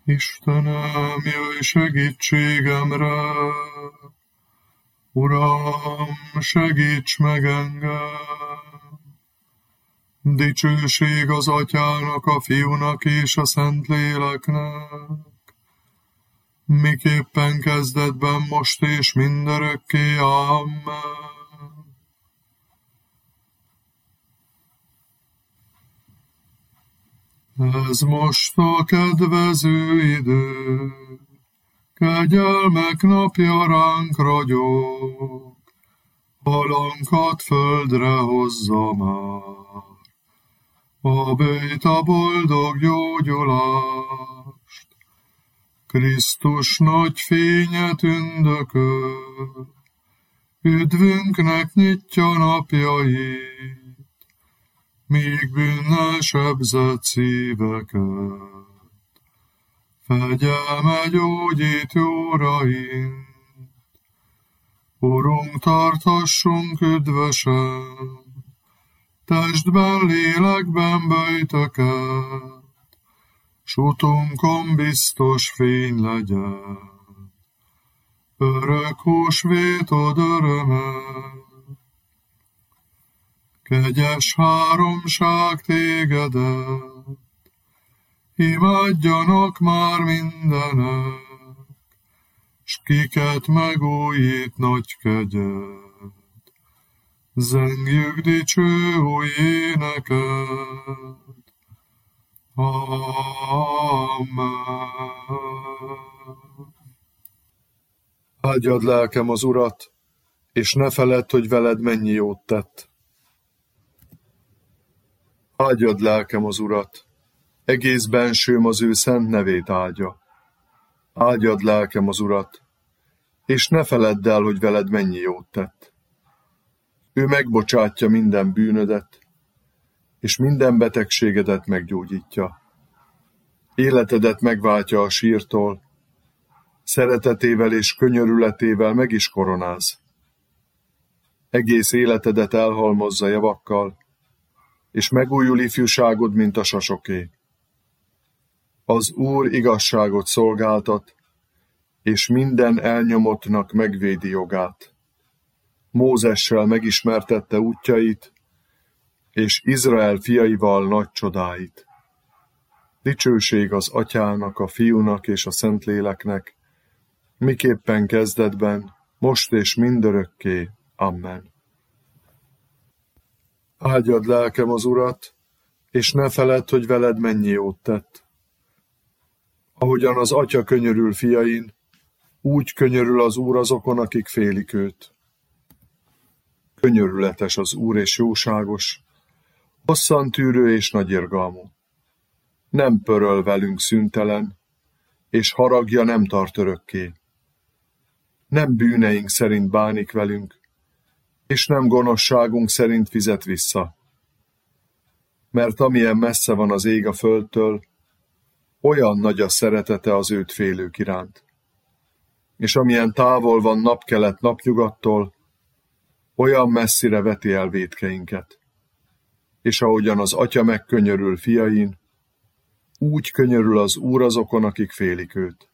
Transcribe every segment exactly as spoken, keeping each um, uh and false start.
Istenem, jöjj segítségemre! Uram, segíts meg engem! Dicsőség az Atyának, a Fiúnak és a Szentléleknek, miképpen kezdetben, most és mindörökké. Amen. Ez most a kedvező idő, kegyelmek napja ránk ragyog, halankat földre hozza már, a bőjt a boldog gyógyulást, Krisztus nagy fénye tündököl, üdvünknek nyitja napjait, míg bűnnel sebzett szíveket, fegyelme gyógyít jóraint. Urunk, tartassunk üdvösen, testben, lélekben böjtöket, s utunkon biztos fény legyen, örök húsvétod örömet. Kegyes háromság tégedet, imádjanak már mindenek, s kiket megújít nagy kegyed, zengjük dicső új éneket. Amen. Áldjad lelkem az Urat, és ne feledd, hogy veled mennyi jót tett. Áldjad lelkem az Urat, egész bensőm az ő szent nevét áldja. Áldjad lelkem az Urat, és ne feledd el, hogy veled mennyi jót tett. Ő megbocsátja minden bűnödet, és minden betegségedet meggyógyítja. Életedet megváltja a sírtól, szeretetével és könyörületével meg is koronáz. Egész életedet elhalmozza javakkal, és megújul ifjúságod, mint a sasoké. Az Úr igazságot szolgáltat, és minden elnyomottnak megvédi jogát. Mózessel megismertette útjait, és Izrael fiaival nagy csodáit. Dicsőség az Atyának, a Fiúnak és a Szentléleknek, miképpen kezdetben, most és mindörökké. Amen. Áldjad lelkem az Urat, és ne feledd, hogy veled mennyi jót tett. Ahogyan az Atya könyörül fiain, úgy könyörül az Úr azokon, akik félik őt. Könyörületes az Úr és jóságos, hosszantűrő és nagyirgalmú. Nem pöröl velünk szüntelen, és haragja nem tart örökké. Nem bűneink szerint bánik velünk, és nem gonoszságunk szerint fizet vissza. Mert amilyen messze van az ég a földtől, olyan nagy a szeretete az őt félők iránt. És amilyen távol van napkelet napnyugattól, olyan messzire veti el vétkeinket. És ahogyan az Atya megkönyörül fiain, úgy könyörül az Úr azokon, akik félik őt.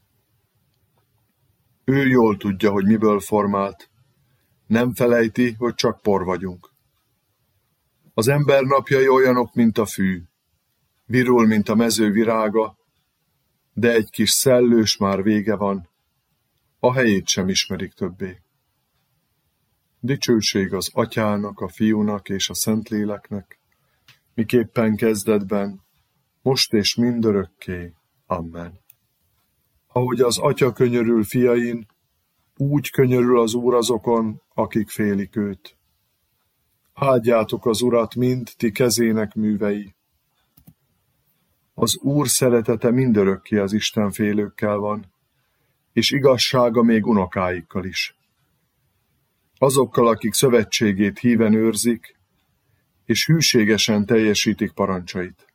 Ő jól tudja, hogy miből formált, nem felejti, hogy csak por vagyunk. Az ember napjai olyanok, mint a fű, virul, mint a mező virága, de egy kis szellős már vége van, a helyét sem ismerik többé. Dicsőség az Atyának, a Fiúnak és a Szentléleknek, miképpen kezdetben, most és mindörökké. Amen. Ahogy az Atya könyörül fiain, úgy könyörül az Úr azokon, akik félik őt. Áldjátok az Urat, mind ti kezének művei. Az Úr szeretete mindörökké az istenfélőkkel van, és igazsága még unokáikkal is. Azokkal, akik szövetségét híven őrzik, és hűségesen teljesítik parancsait.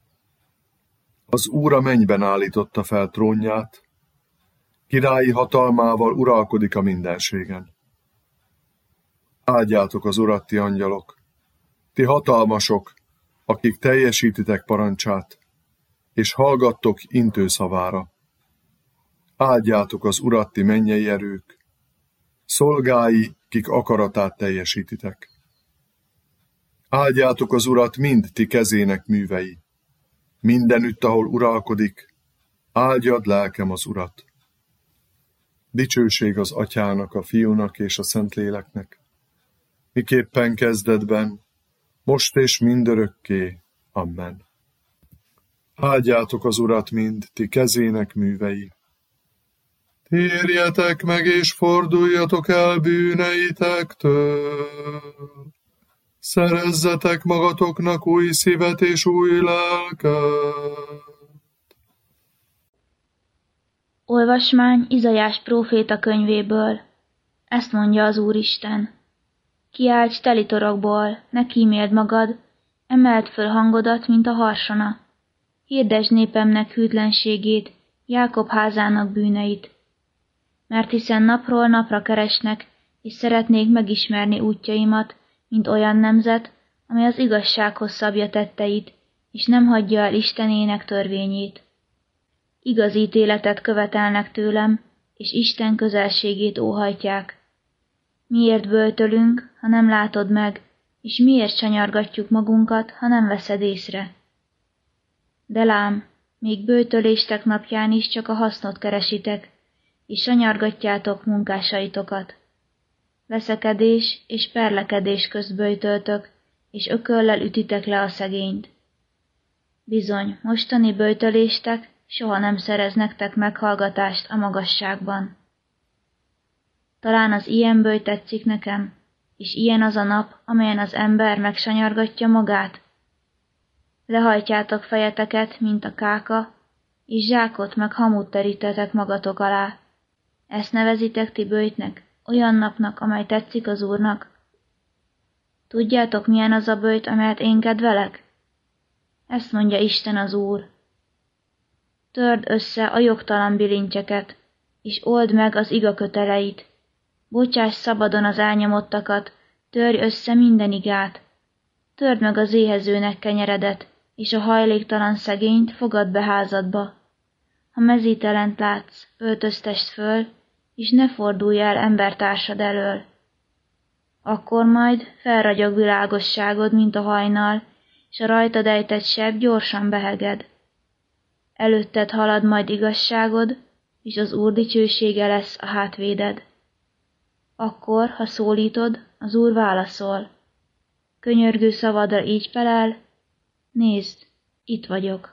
Az Úr a mennyben állította fel trónját, királyi hatalmával uralkodik a mindenségen. Áldjátok az Urat, ti angyalok, ti hatalmasok, akik teljesítitek parancsát, és hallgattok intőszavára. Áldjátok az Urat, ti mennyei erők, szolgái, kik akaratát teljesítitek. Áldjátok az Urat mind ti kezének művei, mindenütt, ahol uralkodik, áldjad lelkem az Urat. Dicsőség az Atyának, a Fiúnak és a Szentléleknek, miképpen kezdetben, most és mindörökké. Amen. Áldjátok az Urat mind ti kezének művei. Térjetek meg és forduljatok el bűneitektől. Szerezzetek magatoknak új szívet és új lelket. Olvasmány Izaiás próféta könyvéből. Ezt mondja az Úristen. Kiálts teli torokból, ne kíméld magad, emeld föl hangodat, mint a harsona. Hirdesd népemnek hűtlenségét, Jákob házának bűneit. Mert hiszen napról napra keresnek, és szeretnék megismerni útjaimat, mint olyan nemzet, amely az igazsághoz szabja tetteit, és nem hagyja el Istenének törvényét. Igaz ítéletet követelnek tőlem, és Isten közelségét óhajtják. Miért böjtölünk, ha nem látod meg, és miért csanyargatjuk magunkat, ha nem veszed észre? De lám, még böjtöléstek napján is csak a hasznot keresitek, és sanyargatjátok munkásaitokat. Veszekedés és perlekedés közt böjtöltök, és ököllel ütitek le a szegényt. Bizony, mostani böjtöléstek soha nem szerez nektek meghallgatást a magasságban. Talán az ilyen böjt tetszik nekem, és ilyen az a nap, amelyen az ember megsanyargatja magát. Lehajtjátok fejeteket, mint a káka, és zsákot meg hamut terítetek magatok alá. Ezt nevezitek ti böjtnek, olyan napnak, amely tetszik az Úrnak? Tudjátok, milyen az a böjt, amelyet én kedvelek? Ezt mondja Isten az Úr. Törd össze a jogtalan bilincseket, és old meg az iga köteleit. Bocsáss szabadon az elnyomottakat, törj össze minden igát. Törd meg az éhezőnek kenyeredet, és a hajléktalan szegényt fogadd be házadba. Ha mezítelent látsz, öltöztesd föl, és ne fordulj el embertársad elől. Akkor majd felragyog világosságod, mint a hajnal, és a rajtad ejtett seb gyorsan beheged. Előtted halad majd igazságod, és az Úr dicsősége lesz a hátvéded. Akkor, ha szólítod, az Úr válaszol. Könyörgő szavadra így felel, nézd, itt vagyok.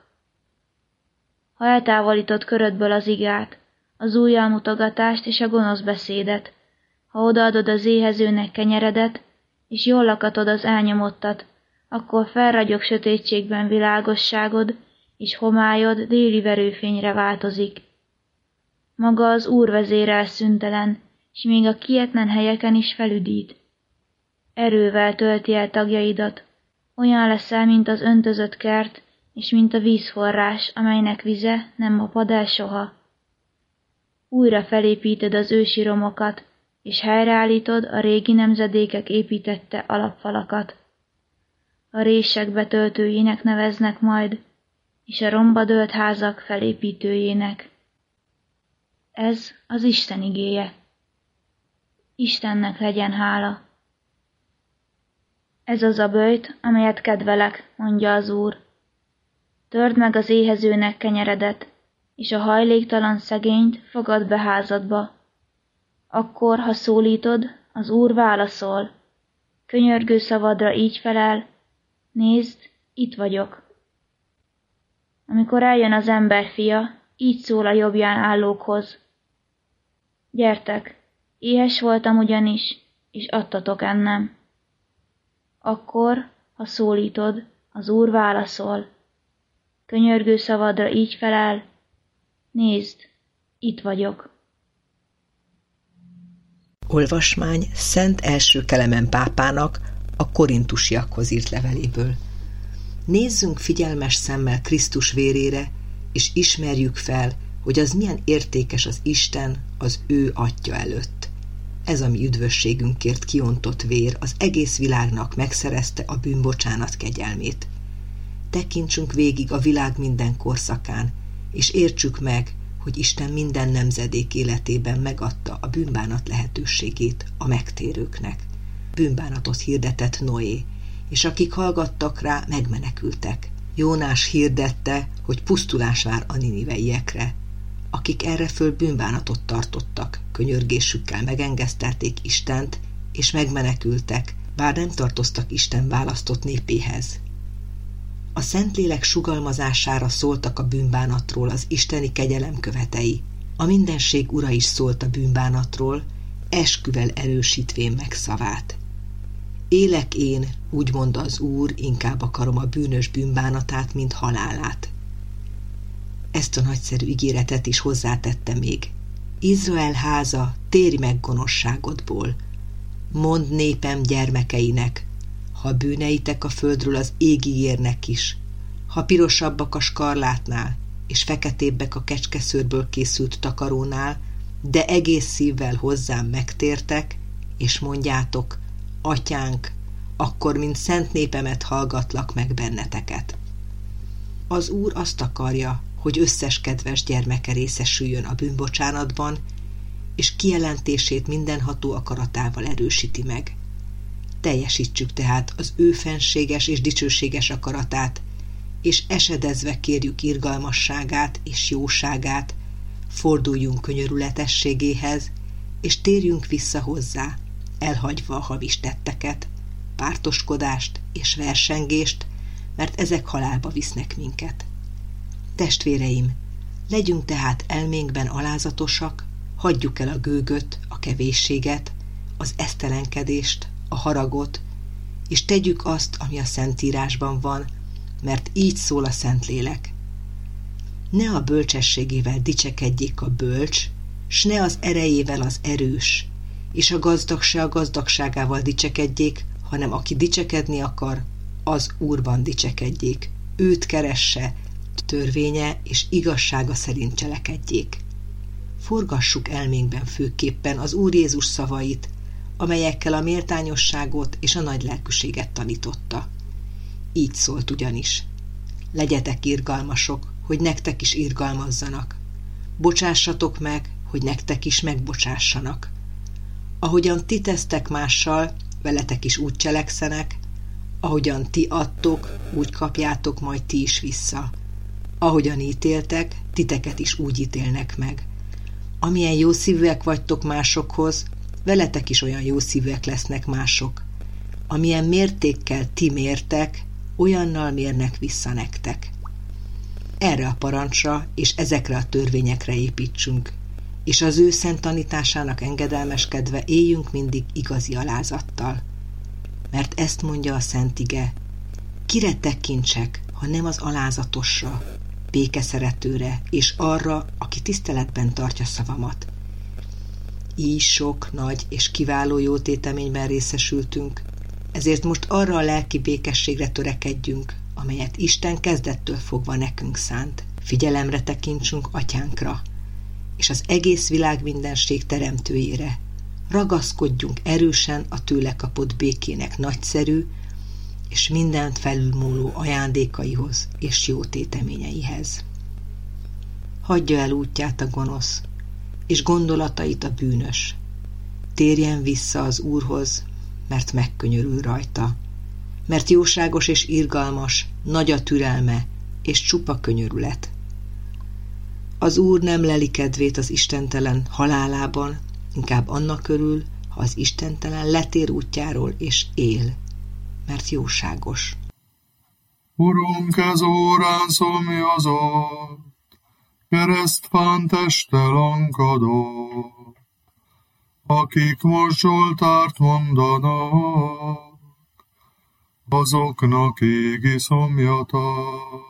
Ha eltávolítod körödből az igát, az ujjal mutogatást és a gonosz beszédet, ha odaadod az éhezőnek kenyeredet, és jól lakatod az elnyomottat, akkor felragyog sötétségben világosságod, és homályod déli verőfényre változik. Maga az Úr vezérel szüntelen, s még a kietlen helyeken is felüdít. Erővel tölti el tagjaidat, olyan leszel, mint az öntözött kert, és mint a vízforrás, amelynek vize nem apad el soha. Újra felépíted az ősi romokat, és helyreállítod a régi nemzedékek építette alapfalakat. A rések betöltőjének neveznek majd, és a romba dőlt házak felépítőjének. Ez az Isten igéje. Istennek legyen hála. Ez az a böjt, amelyet kedvelek, mondja az Úr. Törd meg az éhezőnek kenyeredet, és a hajléktalan szegényt fogadd be házadba. Akkor, ha szólítod, az Úr válaszol. Könyörgő szavadra így felel, nézd, itt vagyok. Amikor eljön az ember fia, így szól a jobbján állókhoz. Gyertek, éhes voltam ugyanis, és adtatok ennem. Akkor, ha szólítod, az Úr válaszol. Könyörgő szavadra így felel, nézd, itt vagyok. Olvasmány Szent első Kelemen pápának a korintusiakhoz írt leveléből. Nézzünk figyelmes szemmel Krisztus vérére, és ismerjük fel, hogy az milyen értékes az Isten az ő Atya előtt. Ez a mi üdvösségünkért kiontott vér az egész világnak megszerezte a bűnbocsánat kegyelmét. tekintsünk végig a világ minden korszakán, és értsük meg, hogy Isten minden nemzedék életében megadta a bűnbánat lehetőségét a megtérőknek. Bűnbánatot hirdetett Noé, és akik hallgattak rá, megmenekültek. Jónás hirdette, hogy pusztulás vár a niniveiekre. Akik erre föl bűnbánatot tartottak, könyörgésükkel megengesztelték Istent, és megmenekültek, bár nem tartoztak Isten választott népéhez. A Szentlélek sugalmazására szóltak a bűnbánatról az isteni kegyelem követei. A mindenség ura is szólt a bűnbánatról, esküvel erősítvén meg szavát. Élek én, úgy mondta az Úr, inkább akarom a bűnös bűnbánatát, mint halálát. Ezt a nagyszerű ígéretet is hozzátette még. Izrael háza, térj meg gonoszságodból. Mondd népem gyermekeinek, ha bűneitek a földről az égig érnek is, ha pirosabbak a skarlátnál, és feketébbek a kecskeszőrből készült takarónál, de egész szívvel hozzám megtértek, és mondjátok, Atyánk, akkor mint szent népemet hallgatlak meg benneteket. Az Úr azt akarja, hogy összes kedves gyermeke részesüljön a bűnbocsánatban, és kijelentését mindenható akaratával erősíti meg. Teljesítsük tehát az ő fenséges és dicsőséges akaratát, és esedezve kérjük irgalmasságát és jóságát, forduljunk könyörületességéhez, és térjünk vissza hozzá, elhagyva a hamis tetteket, pártoskodást és versengést, mert ezek halálba visznek minket. Testvéreim, legyünk tehát elménkben alázatosak, hagyjuk el a gőgöt, a kevésséget, az esztelenkedést, a haragot, és tegyük azt, ami a Szentírásban van, mert így szól a Szentlélek. Ne a bölcsességével dicsekedjék a bölcs, s ne az erejével az erős, és a gazdag se a gazdagságával dicsekedjék, hanem aki dicsekedni akar, az Úrban dicsekedjék, őt keresse, törvénye és igazsága szerint cselekedjék. Forgassuk elménkben főképpen az Úr Jézus szavait, amelyekkel a méltányosságot és a nagy lelkűséget tanította. Így szólt ugyanis: legyetek irgalmasok, hogy nektek is irgalmazzanak. Bocsássatok meg, hogy nektek is megbocsássanak. Ahogyan ti tesztek mással, veletek is úgy cselekszenek, ahogyan ti adtok, úgy kapjátok majd ti is vissza. Ahogyan ítéltek, titeket is úgy ítélnek meg. Amilyen jószívűek vagytok másokhoz, veletek is olyan jószívűek lesznek mások. Amilyen mértékkel ti mértek, olyannal mérnek vissza nektek. Erre a parancsra és ezekre a törvényekre építsünk, és az ő szent tanításának engedelmeskedve éljünk mindig igazi alázattal. Mert ezt mondja a Szent Ige: kire tekintsek, ha nem az alázatosra, békeszeretőre és arra, aki tiszteletben tartja szavamat. Így sok, nagy és kiváló jótéteményben részesültünk, ezért most arra a lelki békességre törekedjünk, amelyet Isten kezdettől fogva nekünk szánt. Figyelemre tekintsünk Atyánkra, és az egész világ mindenség teremtőjére. Ragaszkodjunk erősen a tőle kapott békének nagyszerű és mindent felülmúló ajándékaihoz és jó téteményeihez. Hagyja el útját a gonosz, és gondolatait a bűnös. Térjen vissza az Úrhoz, mert megkönyörül rajta. Mert jóságos és irgalmas, nagy a türelme, és csupa könyörület. Az Úr nem leli kedvét az istentelen halálában, inkább annak körül, ha az istentelen letér útjáról és él, mert jóságos. Urunk, ez órán szomjazott, keresztfán teste lankadott, akik most Zsoltárt mondanak, azoknak égi szomjatak,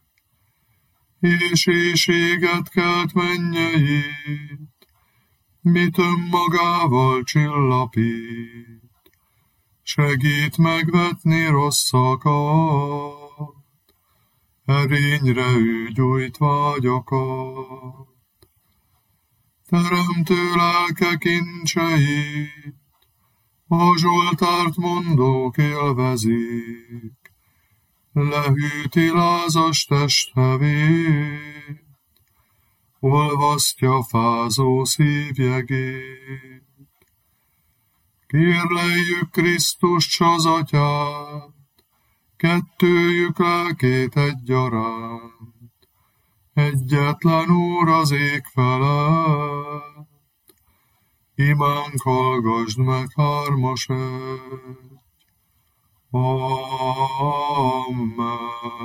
és éjséget kelt mennyeit, mit önmagával csillapít, segít megvetni rosszakat, erényre ő gyújt vágyakat. Teremtő lelke kincseit, a Zsoltárt mondók élvezik, lehűti lázas testhevét, olvasztja fázó szívjegét. Kérleljük Krisztus s az Atyát, kettőjük lelkét egyaránt, egyetlen Úr az ég felett, imánk hallgasd meg hármas egy. Amen.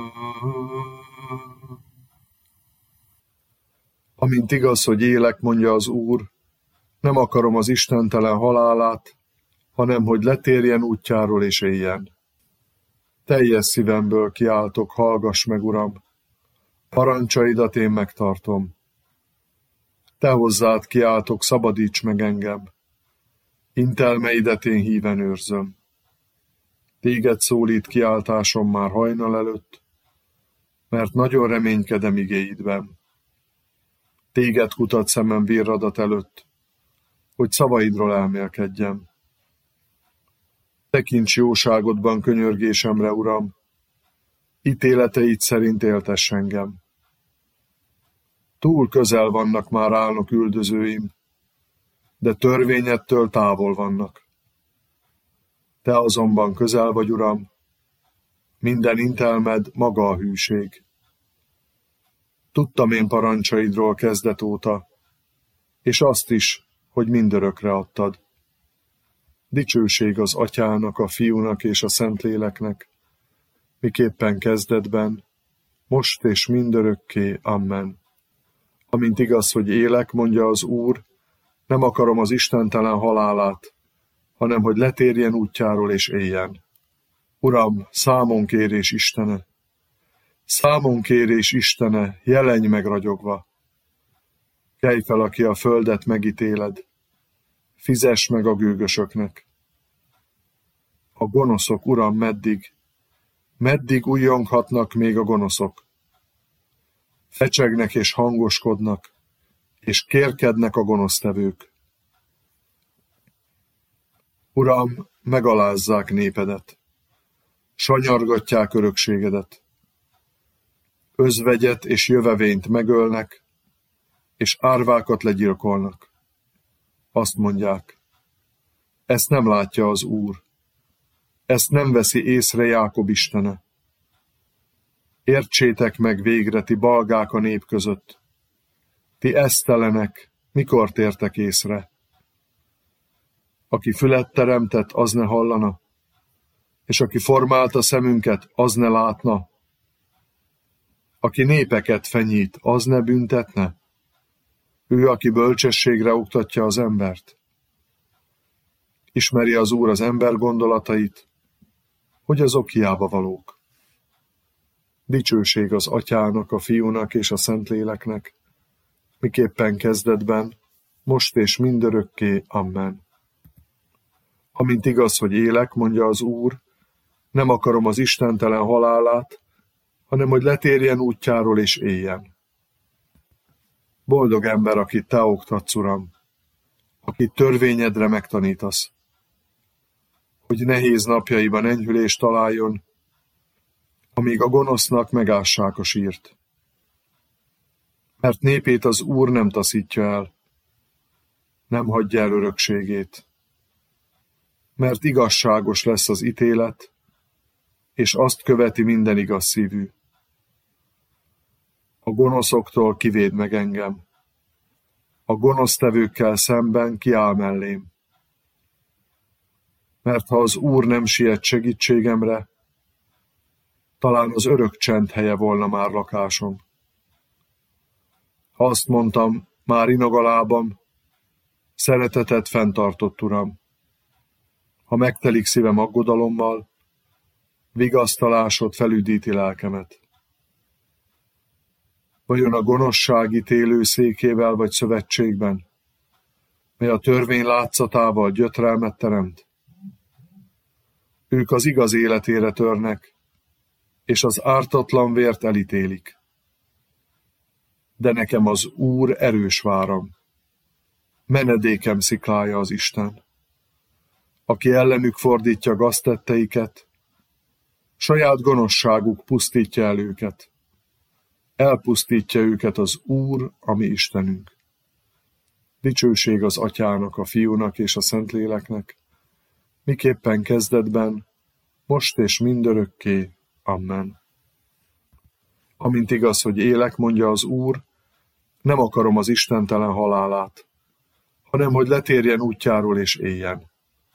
Amint igaz, hogy élek, mondja az Úr, nem akarom az istentelen halálát, hanem hogy letérjen útjáról és éljen. Teljes szívemből kiáltok, hallgass meg, Uram, parancsaidat én megtartom. Te hozzád kiáltok, szabadíts meg engem, intelmeidet én híven őrzöm. Téged szólít kiáltásom már hajnal előtt, mert nagyon reménykedem igéidben. Téged kutat szemem virradat előtt, hogy szavaidról elmélkedjem. Tekints jóságodban könyörgésemre, Uram, ítéleteid szerint éltess engem. Túl közel vannak már álnok üldözőim, de törvényettől távol vannak. Te azonban közel vagy, Uram, minden intelmed maga a hűség. Tudtam én parancsaidról kezdet óta, és azt is, hogy mindörökre adtad. Dicsőség az Atyának, a Fiúnak és a Szentléleknek, miképpen kezdetben, most és mindörökké. Amen. Amint igaz, hogy élek, mondja az Úr, nem akarom az istentelen halálát, hanem hogy letérjen útjáról és éljen. Uram, számonkérés Istene, számonkérés Istene, jelenj meg ragyogva. Kelj fel, aki a földet megítéled, fizess meg a gőgösöknek. A gonoszok, Uram, meddig, meddig ujjonghatnak még a gonoszok? Fecsegnek és hangoskodnak, és kérkednek a gonosztevők. Uram, megalázzák népedet, sanyargatják örökségedet. Özvegyet és jövevényt megölnek, és árvákat legyilkolnak. Azt mondják, ezt nem látja az Úr, ezt nem veszi észre Jákob Istene. Értsétek meg végre, ti balgák a nép között, ti esztelenek, mikor tértek észre? Aki fület teremtett, az ne hallana, és aki formálta szemünket, az ne látna. Aki népeket fenyít, az ne büntetne. Ő, aki bölcsességre oktatja az embert. Ismeri az Úr az ember gondolatait, hogy azok hiába valók. Dicsőség az Atyának, a Fiúnak és a Szentléleknek, miképpen kezdetben, most és mindörökké. Amen. Amint igaz, hogy élek, mondja az Úr, nem akarom az istentelen halálát, hanem hogy letérjen útjáról és éljen. Boldog ember, akit te oktatsz, Uram, akit törvényedre megtanítasz, hogy nehéz napjaiban enyhülést találjon, amíg a gonosznak megássák a sírt. Mert népét az Úr nem taszítja el, nem hagyja el örökségét. Mert igazságos lesz az ítélet, és azt követi minden igaz szívű. A gonoszoktól kivéd meg engem, a gonosztevőkkel szemben kiáll mellém. Mert ha az Úr nem siet segítségemre, talán az örök csend helye volna már lakásom. Ha azt mondtam, már inog a lábam, szeretetet fenntartott, Uram. Ha megtelik szívem aggodalommal, vigasztalásod felüdíti lelkemet. Vajon a gonoszság ítélő székével vagy szövetségben, mely a törvény látszatával gyötrelmet teremt? Ők az igaz életére törnek, és az ártatlan vért elítélik. De nekem az Úr erős váram, menedékem sziklája az Isten, aki ellenük fordítja gaztetteiket, Saját gonoszságuk pusztítja el őket. Elpusztítja őket az Úr, a mi Istenünk. Dicsőség az Atyának, a Fiúnak és a Szentléleknek, miképpen kezdetben, most és mindörökké. Amen. Amint igaz, hogy élek, mondja az Úr, nem akarom az istentelen halálát, hanem hogy letérjen útjáról és éljen.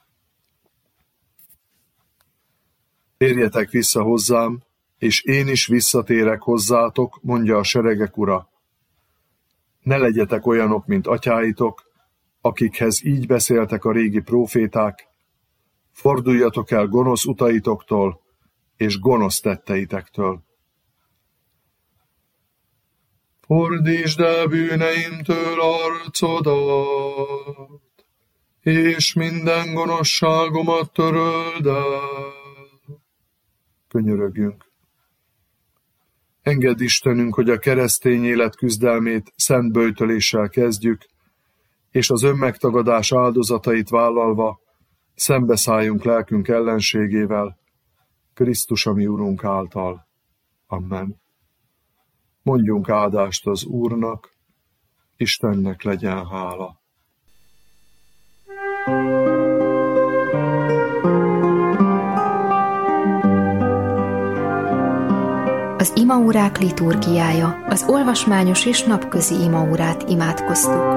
Térjetek vissza hozzám, és én is visszatérek hozzátok, mondja a seregek Ura. Ne legyetek olyanok, mint atyáitok, akikhez így beszéltek a régi próféták, forduljatok el gonosz utaitoktól és gonosz tetteitektől. Fordítsd el bűneimtől arcodat, és minden gonoszságomat töröld el. Könyörögjünk. Engedd Istenünk, hogy a keresztény élet küzdelmét szent böjtöléssel kezdjük, és az önmegtagadás áldozatait vállalva szembeszálljunk lelkünk ellenségével, Krisztus a mi Urunk által. Amen. Mondjunk áldást az Úrnak, Istennek legyen hála. Az imaórák liturgiája, az olvasmányos és napközi imaórát imádkoztuk.